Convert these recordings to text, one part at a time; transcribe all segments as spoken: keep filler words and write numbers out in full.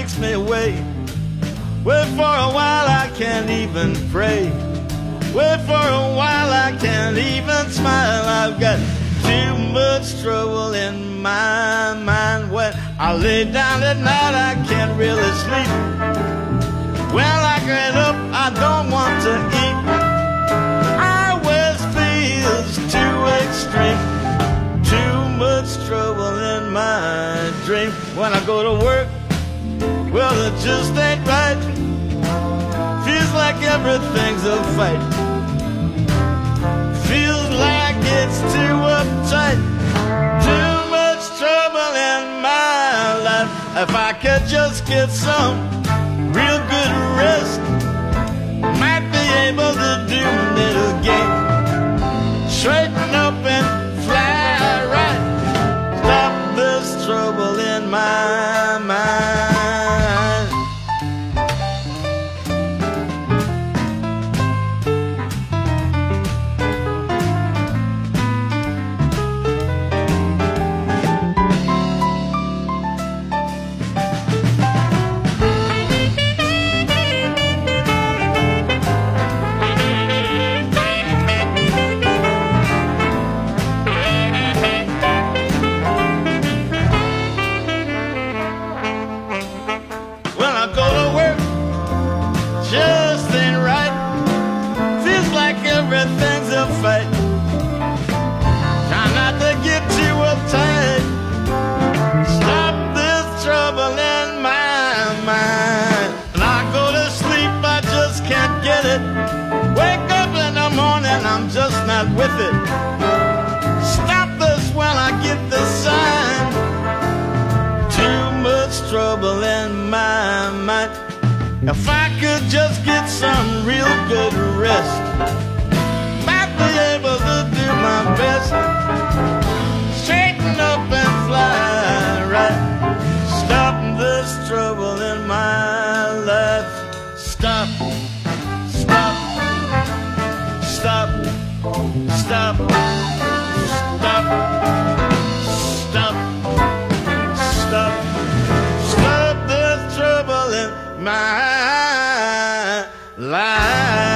takes me away. Well, for a while I can't even pray. Well, for a while I can't even smile. I've got too much trouble in my mind. When I lay down at night I can't really sleep. When I get up I don't want to eat. I always feels too extreme. Too much trouble in my dream. When I go to work, well, it just ain't right. Feels like everything's a fight. Feels like it's too uptight. Too much trouble in my life. If I could just get some real good rest, might be able to do a little game. Straighten up and fly right. Stop this trouble in my mind. Everything's a fight. Try not to get too uptight. Stop this trouble in my mind. When I go to sleep I just can't get it. Wake up in the morning I'm just not with it. Stop this when I get the sign. Too much trouble in my mind. If I could just get some real good rest, be able to do my best. Straighten up and fly right. Stop this trouble in my life. Stop, stop, stop, stop, stop, stop, stop, stop this trouble in my life.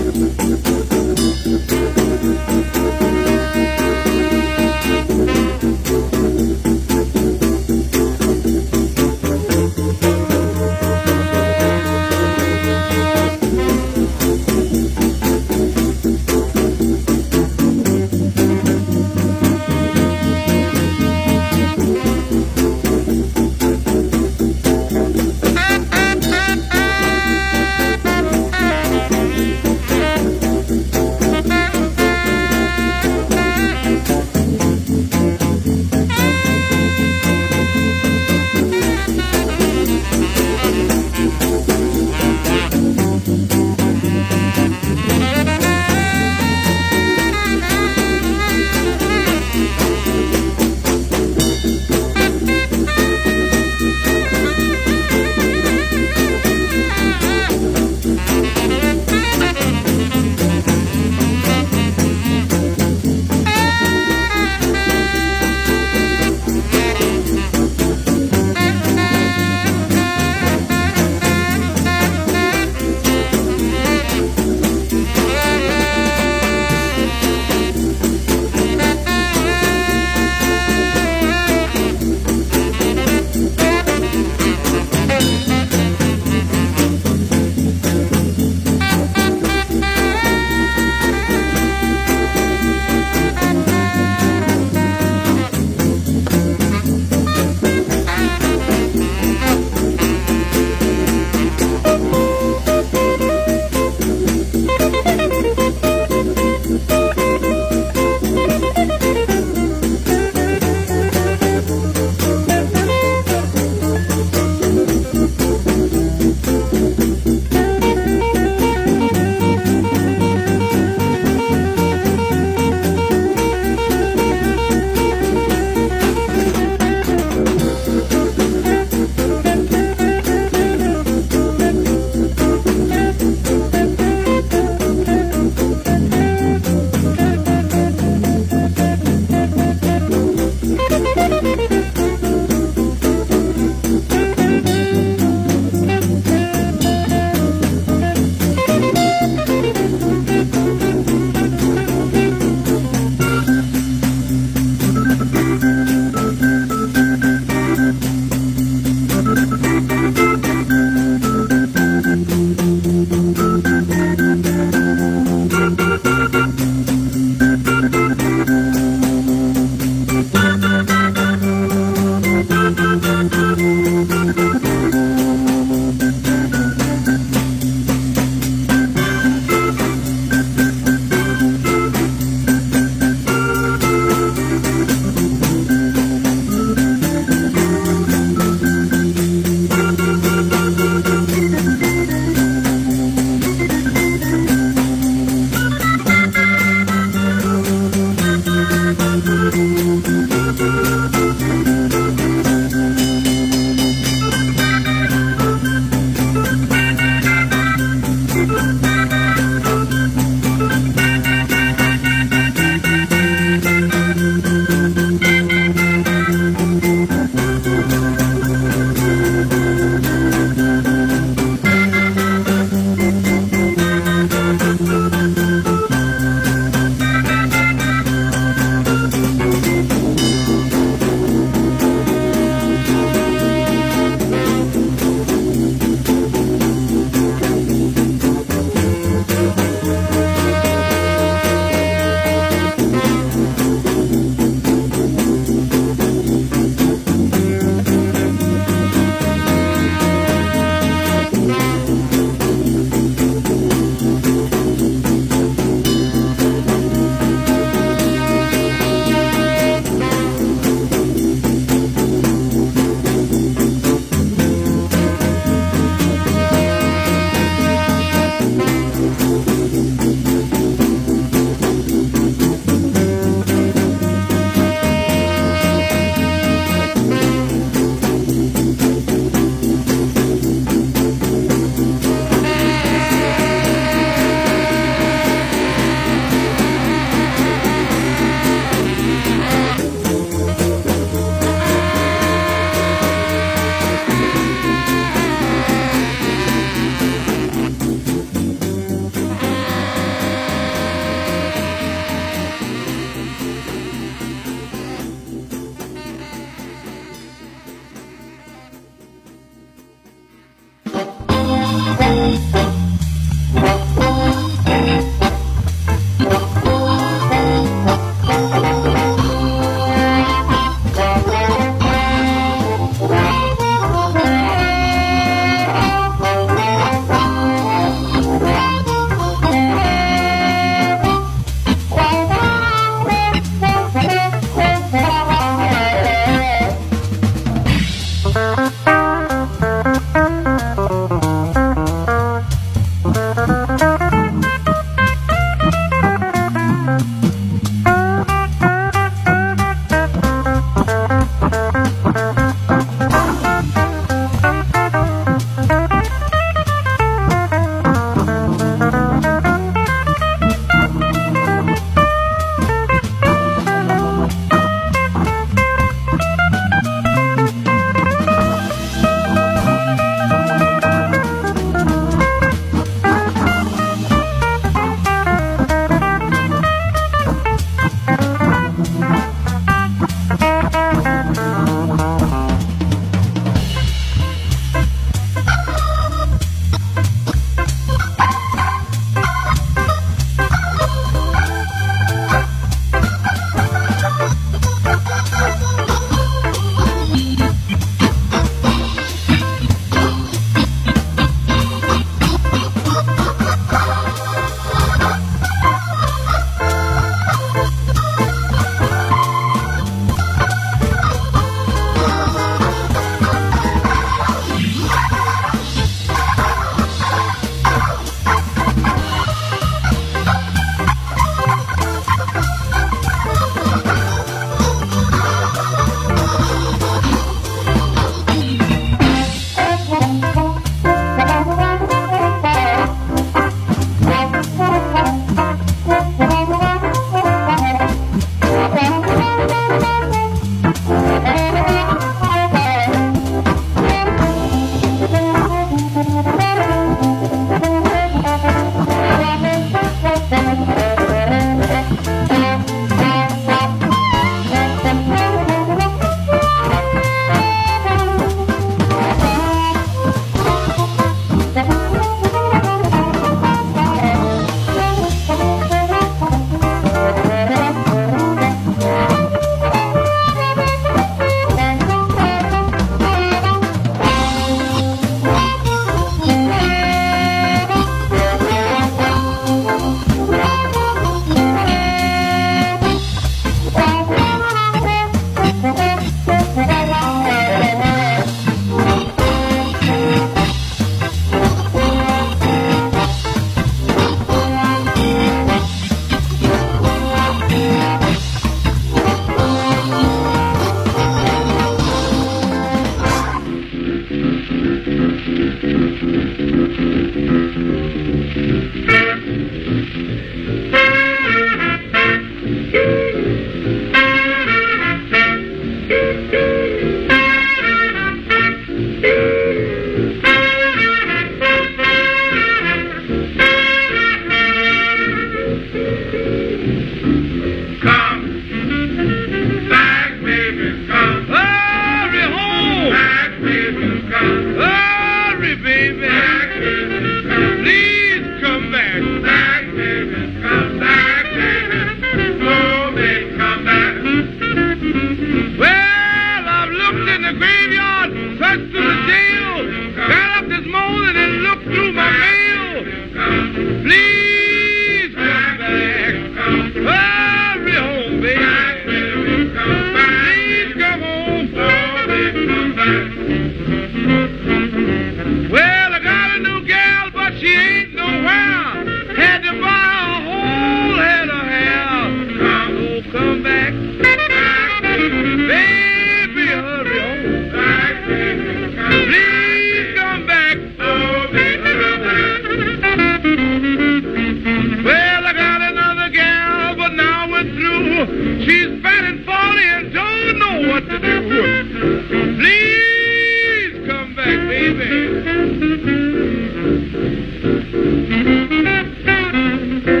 baby.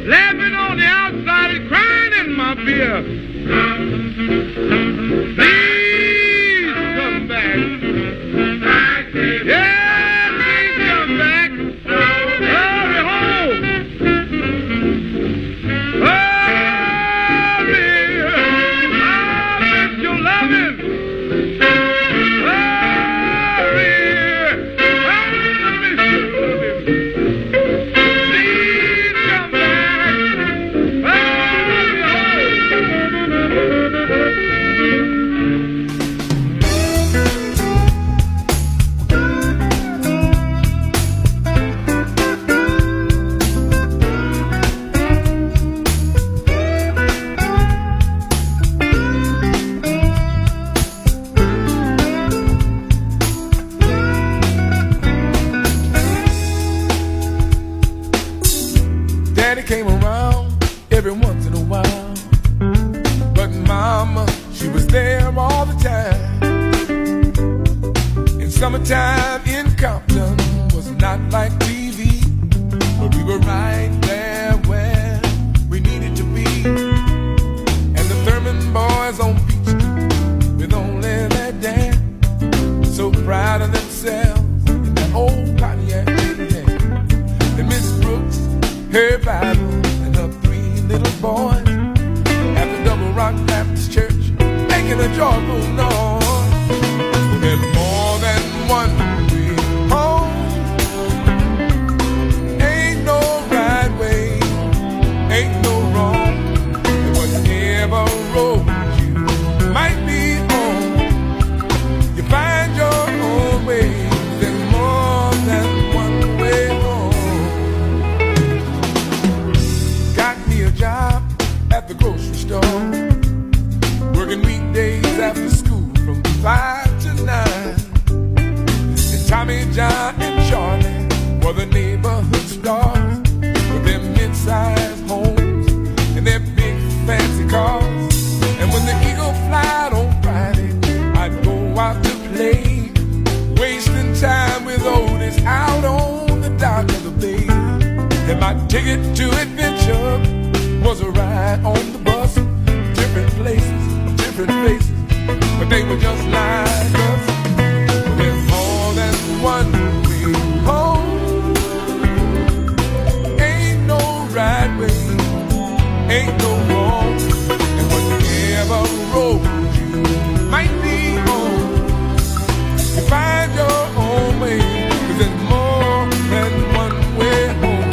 laughing on the outside and crying in my beer. Please come back. Yeah, please come back. Hurry home. Hurry. I miss your loving. Hurry. I miss your loving. Please come back. Hurry Daddy came around every once in a while, but Mama, she was there all the time. In summertime in Compton was not like T V, but we were right there where we needed to be. And the Thurman boys on Beach Street with only their dad, so proud of themselves in that old Pontiac they had. And Miss Brooks, her Bible, and her three little boys at the Double Rock Baptist Church making a joyful noise. There's more than one way home. Ain't no right way, ain't no wrong. And whatever road you might be on, you find your own way. There's more than one way home. Got me a job at the grocery store, working weekdays after school from five to nine. And Tommy, John, and Charlie were the neighborhood stars with their mid-sized homes and their big fancy cars. And when the Eagle flied on Friday, I'd go out to play, wasting time with Otis out on the dock of the bay. And my ticket to adventure was a ride on the bus, different places, different faces, but they were just like us. There's more than one way home. Ain't no right way, ain't no wrong. And whatever road you might be on, you find your own way. 'Cause there's more than one way home.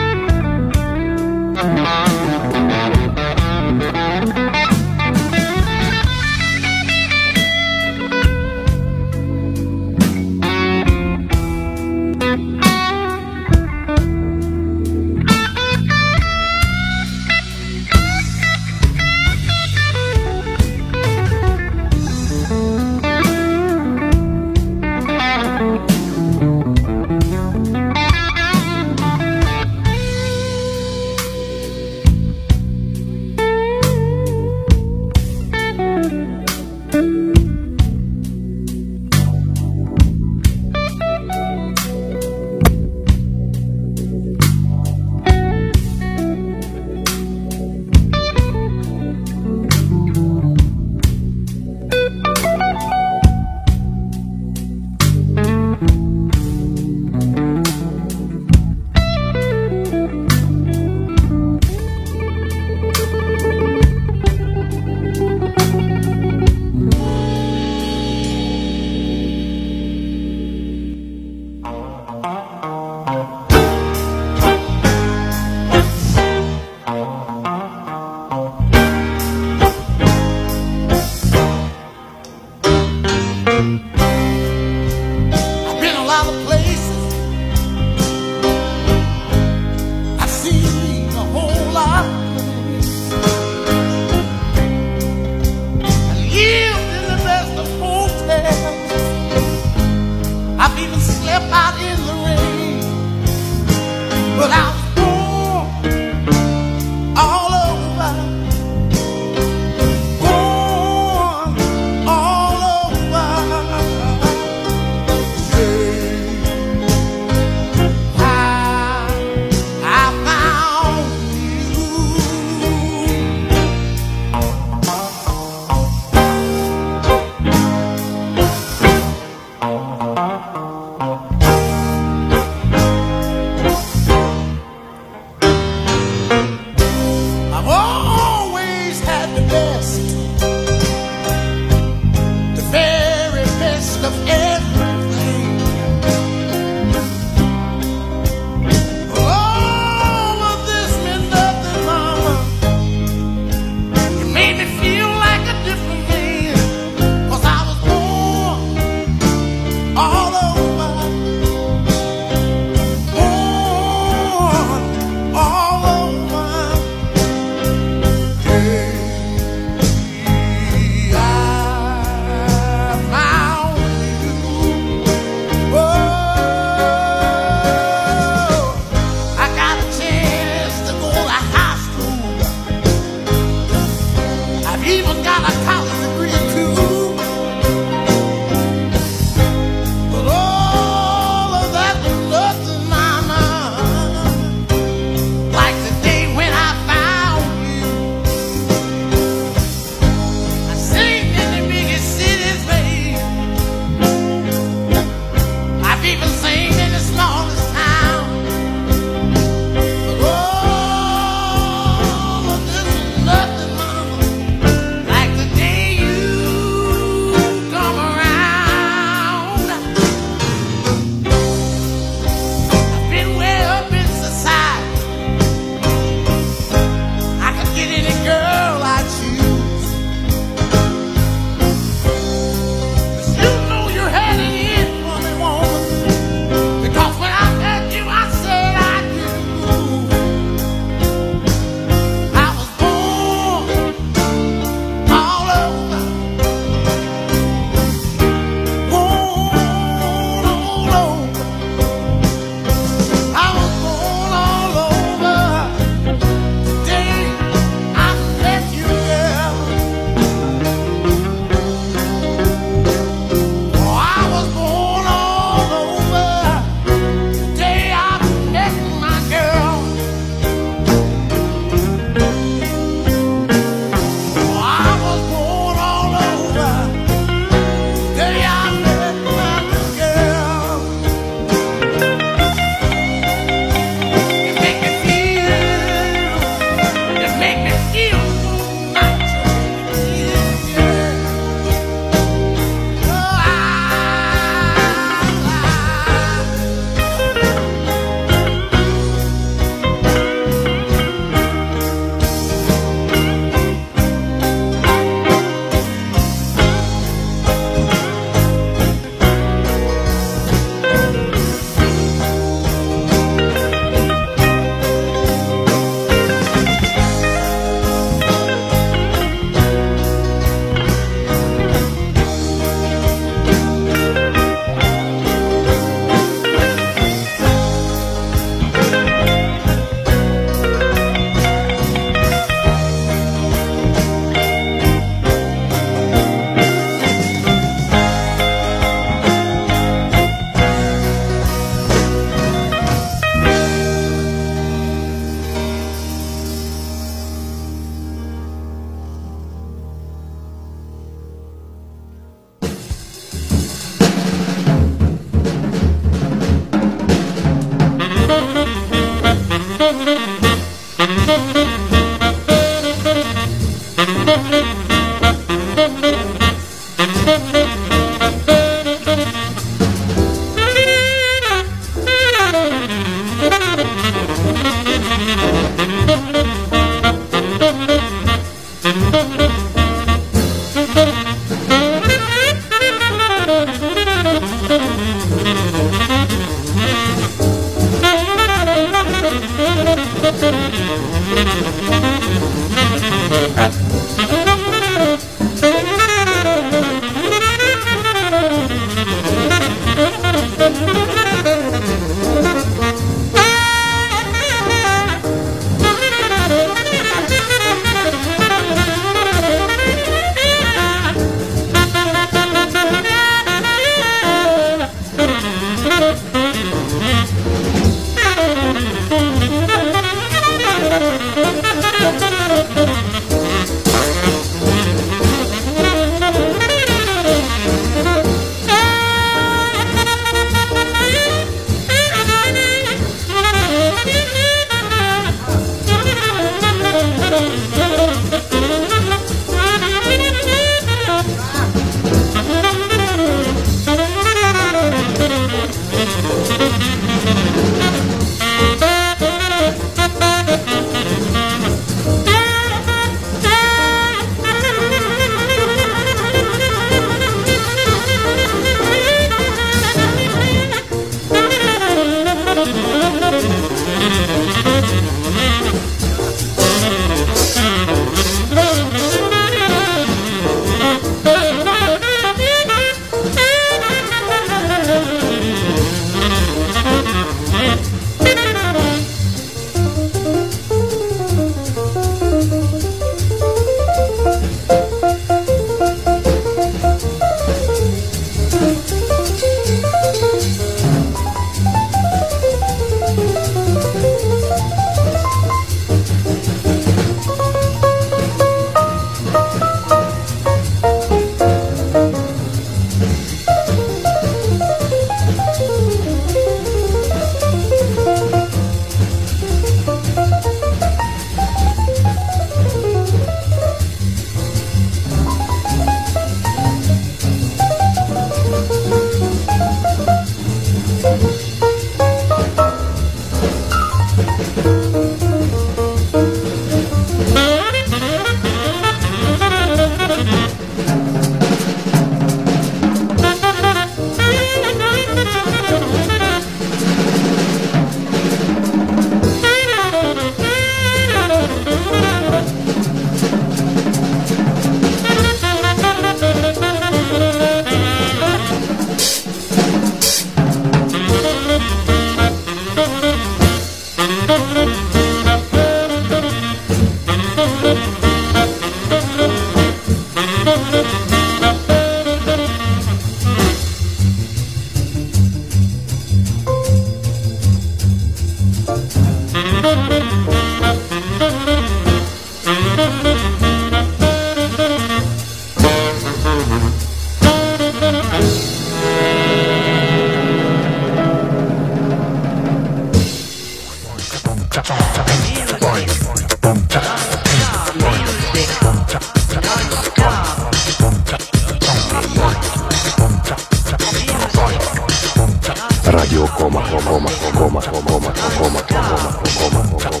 Radio Coma, Coma, Coma, Coma, Coma, Coma, Coma, Coma.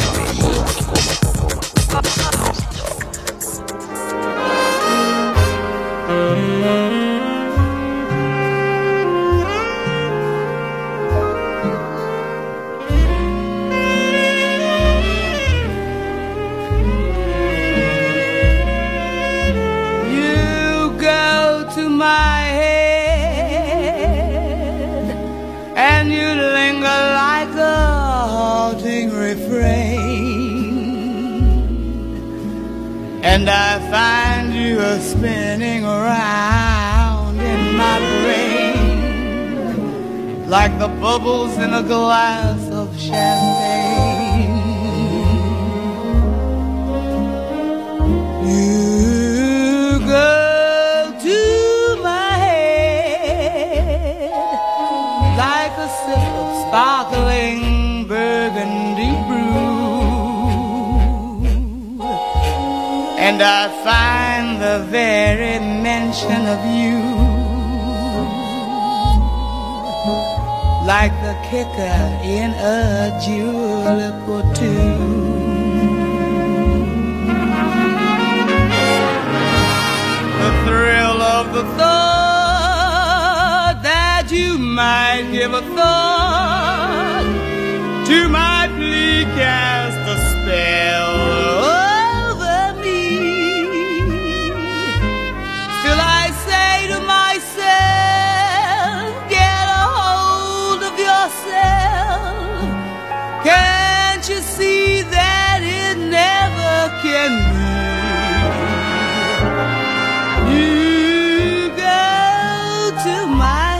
And I find you a spinning around in my brain like the bubbles in a glass of champagne. You go to my head like a sip of sparkling burgundy brew. And I find the very mention of you like the kicker in a julep or two. The thrill of the thought that you might give a thought to my plea cast a spell. Can't you see that it never can be? You go to my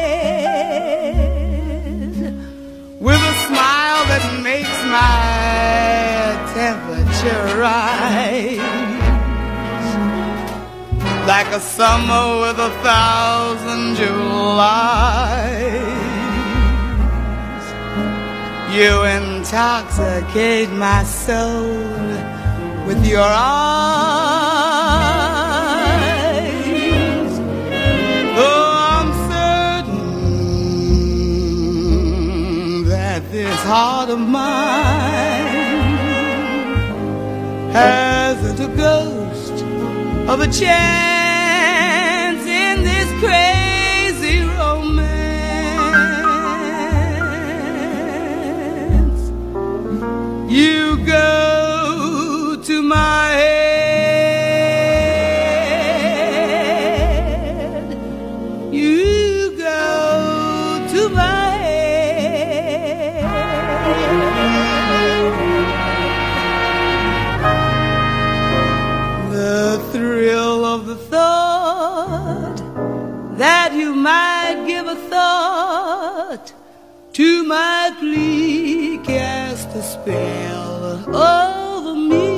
head with a smile that makes my temperature rise like a summer with a thousand Julys. You intoxicate my soul with your eyes. Though I'm certain that this heart of mine hasn't a ghost of a chance in this crazy romance. You go to my head. You go to my head. The thrill of the thought that you might give a thought to my plea cast a spell over me.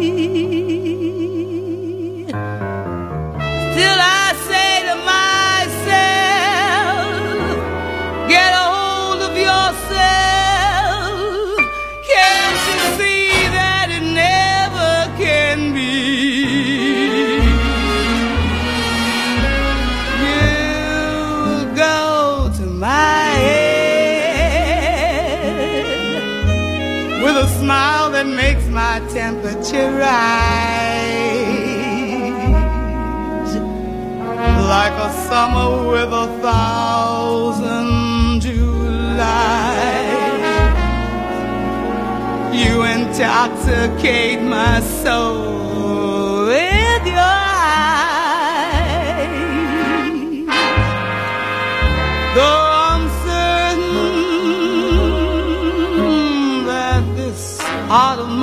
Still I say to myself, get a hold of yourself. Can't you see that it never can be? You go to my with a smile that makes my temperature rise like a summer with a thousand Julys. You intoxicate my soul with your eyes. Though heart of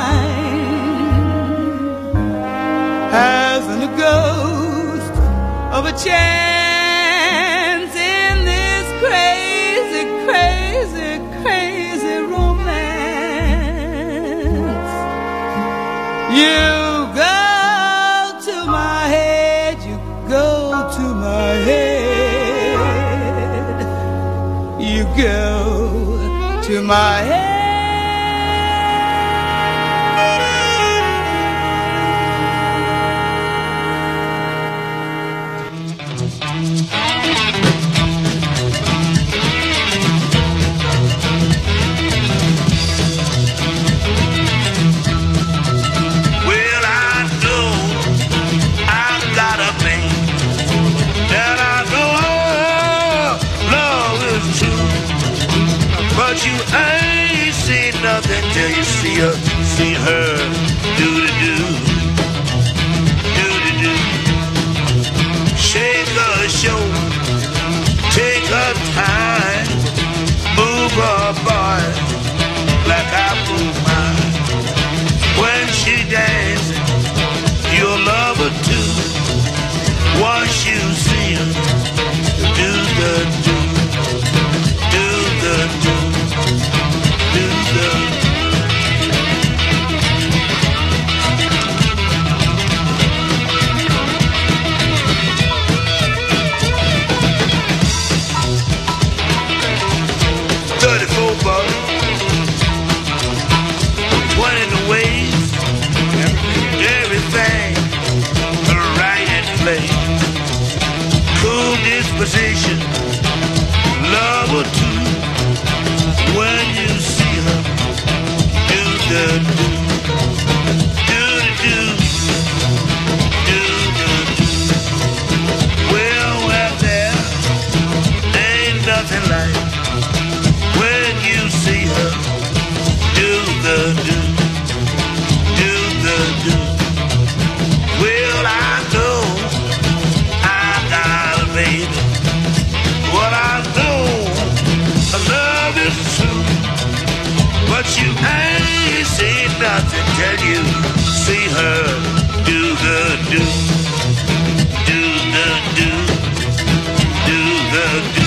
mine hasn't a ghost of a chance in this crazy, crazy, crazy romance. You go to my head, you go to my head, you go to my head. But you ain't seen nothing till you see her, see her do-do-do, do-do-do. Shake her shoulder, take her time, move her body like I move mine. When she dances, you'll love her too. Once you see her, do the do, do the do, do the thirty-four bucks, twenty in the waist, everything right in place. Cool disposition, love her too. When you see her, do the do, do the do, do the do. Well, well, there ain't nothing like when you see her, do the do, do the do. Well, I know I got a baby. What I know, I love is true. But you ain't seen nothing till you see her do the do, do the do, do the do.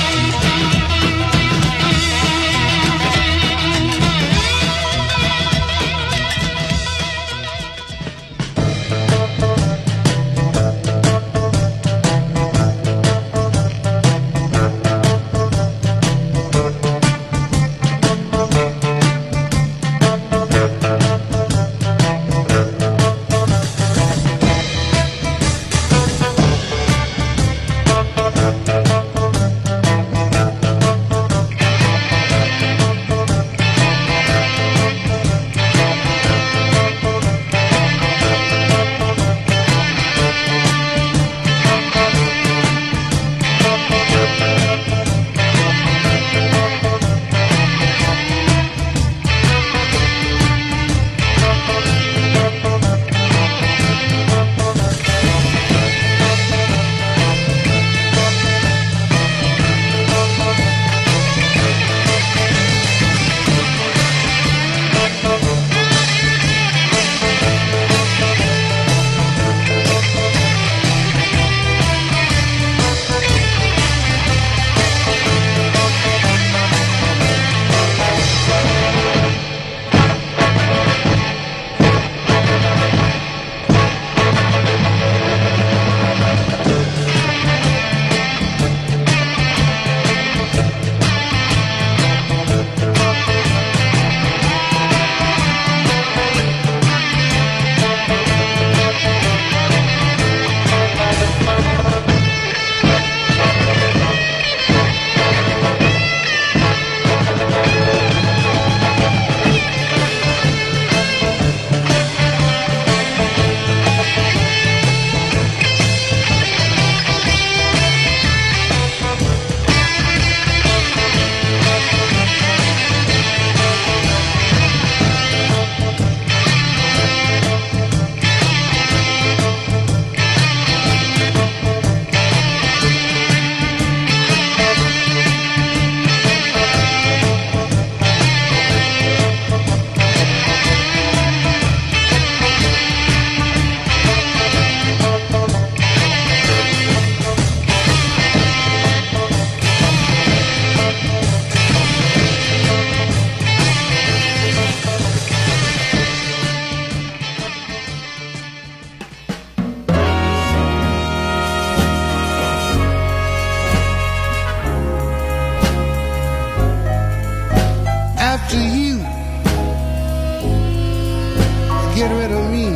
get rid of me.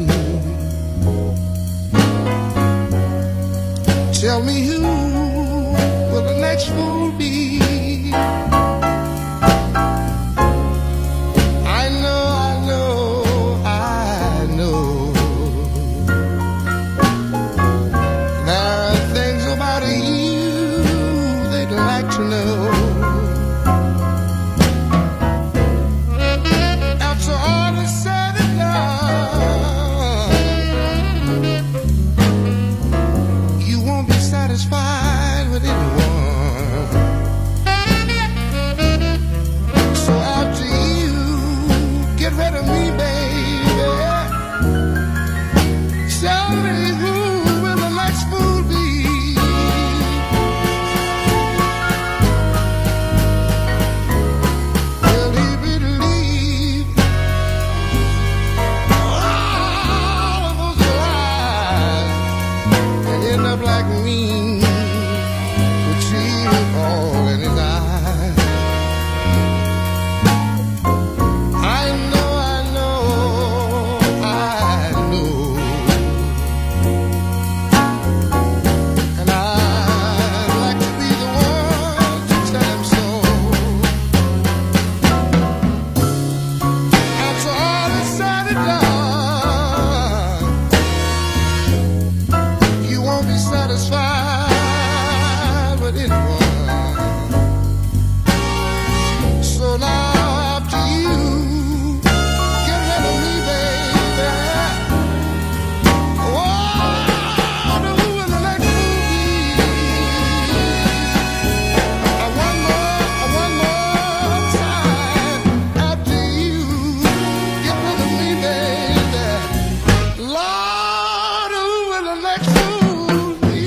Tell me who will the next fool be? I know, I know, I know. There are things about you they'd like to know. with anyone. So after you get rid of me, baby, tell me who will the next fool be? Will he believe all of those lies and end up like me, with tears all in his eyes? I know, I know, I know, and I'd like to be the one to tell him so. After all is said and done, you won't be satisfied with anyone. So now after you get rid of me, baby, wonder who will the next fool be? Uh, One more, uh, one more time. After you get rid of me, baby, Lord, who will the next fool be?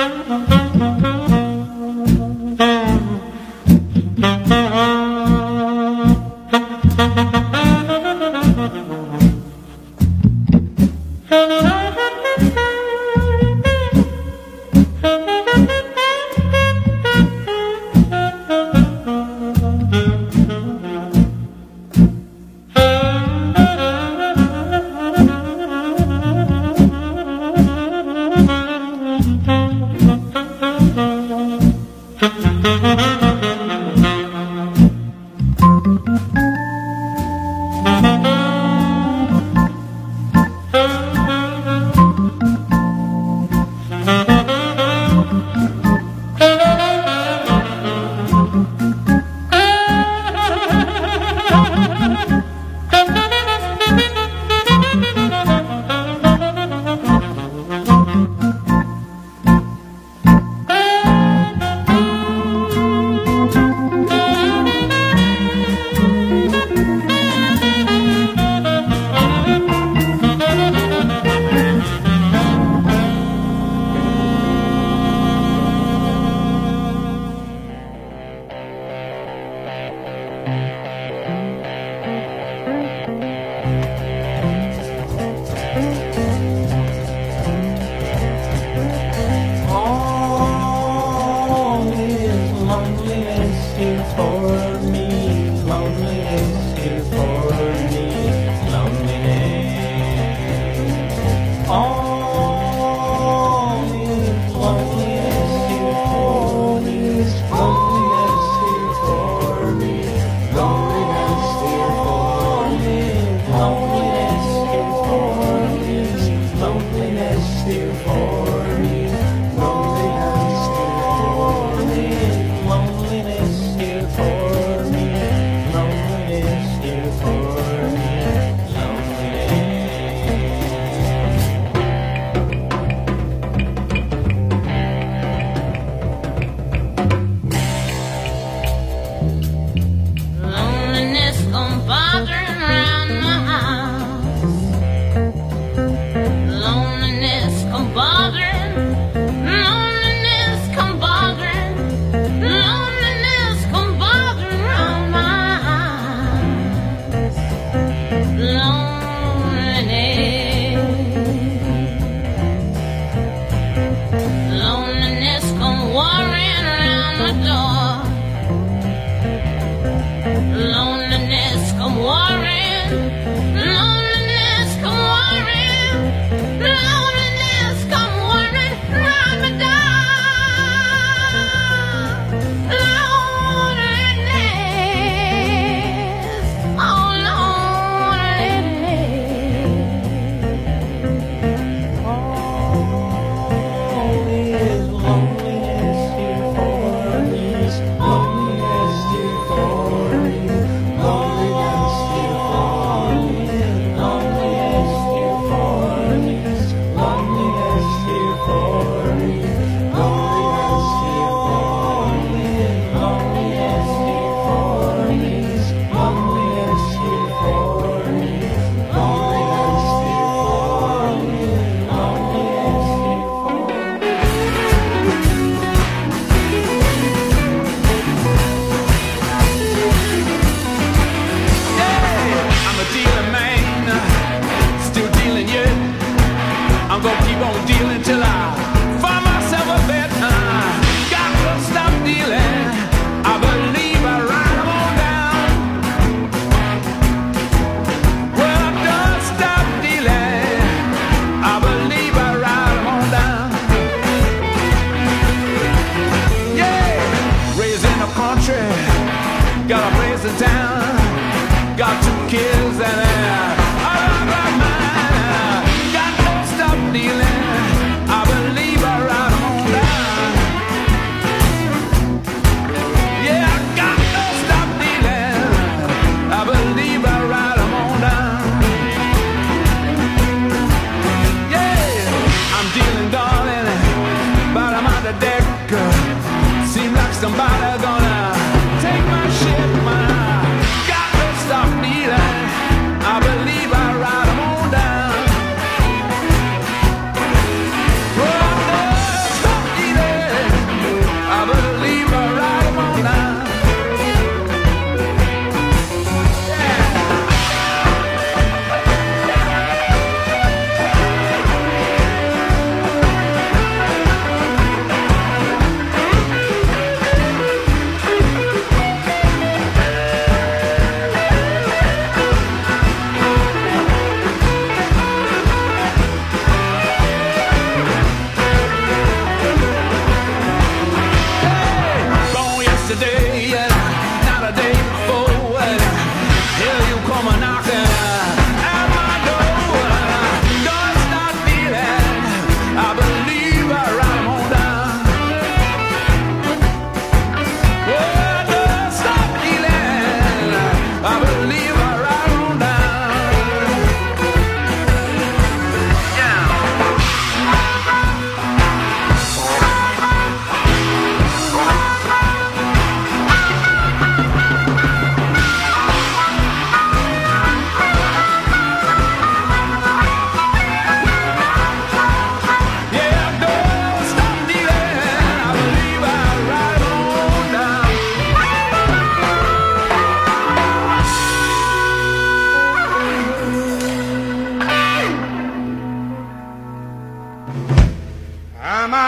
Loneliness here for me.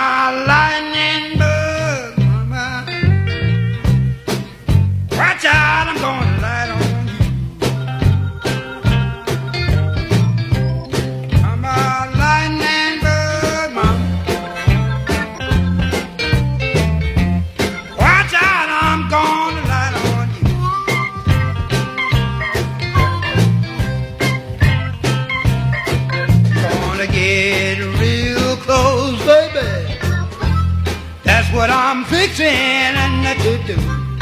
a lightning bug, mama. Watch out, I'm gonna light on you. I'm a lightning bug, mama. Watch out, I'm gonna light on you. Gonna get real close, baby. That's what I'm fixing to do.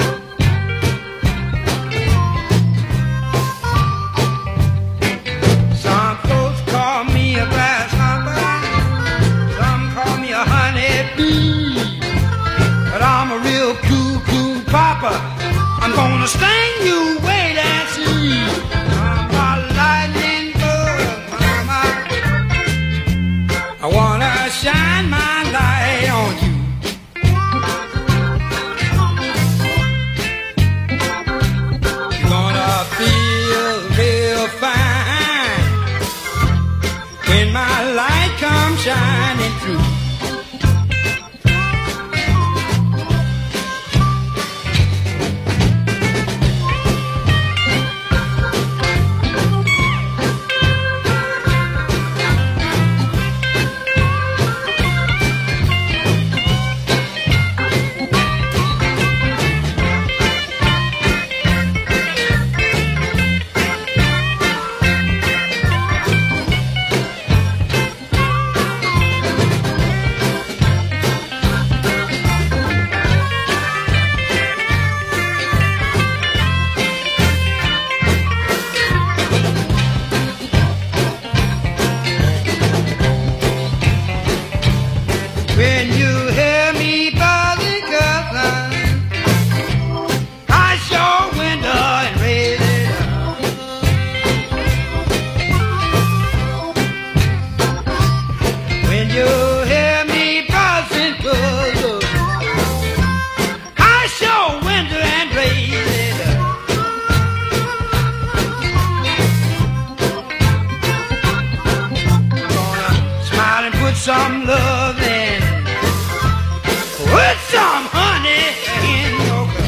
Some folks call me a grasshopper, some call me a honeybee, but I'm a real cool, cool papa. I'm gonna sting you, wait and see. I'm a lightning bug, mama. I wanna shine my light on you. You're gonna feel real fine when my light comes shining through. When you hear me buzzing, cousin, I show window and raise it up. When you hear me buzzing, cousin, I show window and raise it up. Gonna smile and put some love in. Put some honey in your cup.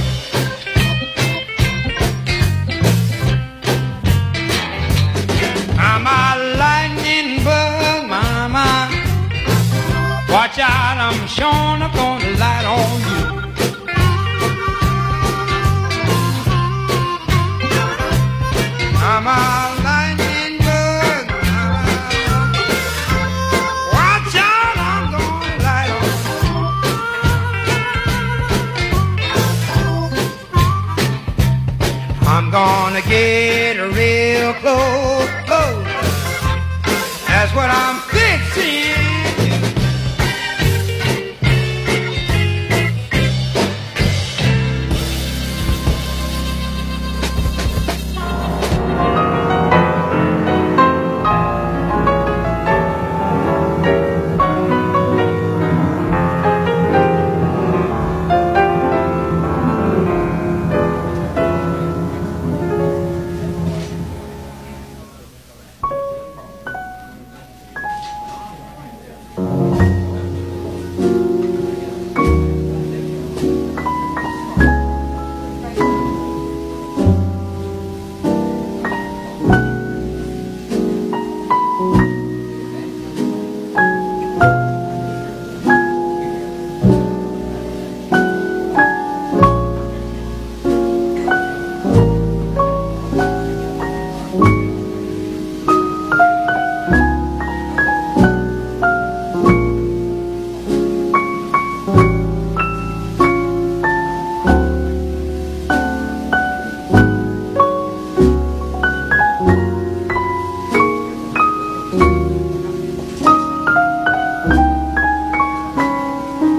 I'm a lightning bug, mama. Watch out, I'm sure I'm gonna light on you. I'm a